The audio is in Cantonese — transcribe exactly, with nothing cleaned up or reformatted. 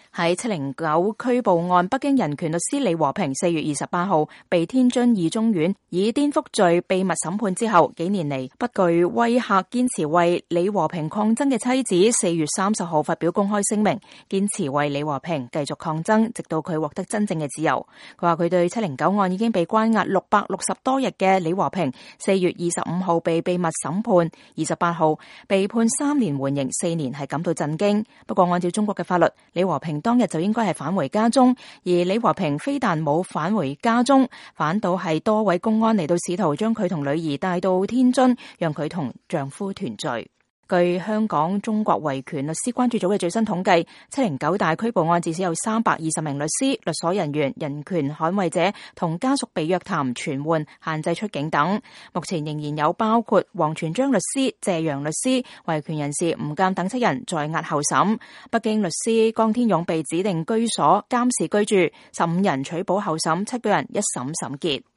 喺七零九拘捕案，北京人權律師李和平四月二十八號被天津二中院以顛覆罪秘密審判之後，幾年嚟不具威嚇，堅持為李和平抗爭嘅妻子四月三十號發表公開聲明，堅持為李和平繼續抗爭，直到佢獲得真正嘅自由。佢話佢對七零九案已經被關押六百六十多日嘅李和平，四月二十五號被秘密審判，二十八號被判三年緩刑四年，係感到震驚。不過按照中國嘅法律，李和平當日就應該係返回家中，而李和平非但冇返回家中，反倒係多位公安嚟到試圖將佢同女兒帶到天津，讓佢同丈夫團聚。據香港中國維權律師關注組嘅最新統計，七零九大拘捕案至少有三百二十名律師、律所人員、人權捍衛者同家屬被約談、傳喚、限制出境等。目前仍然有包括王全璋律師、謝陽律師、維權人士吳鑑等七人在押候審。北京律師江天勇被指定居所監視居住，十五人取保候審，七個人一審審結。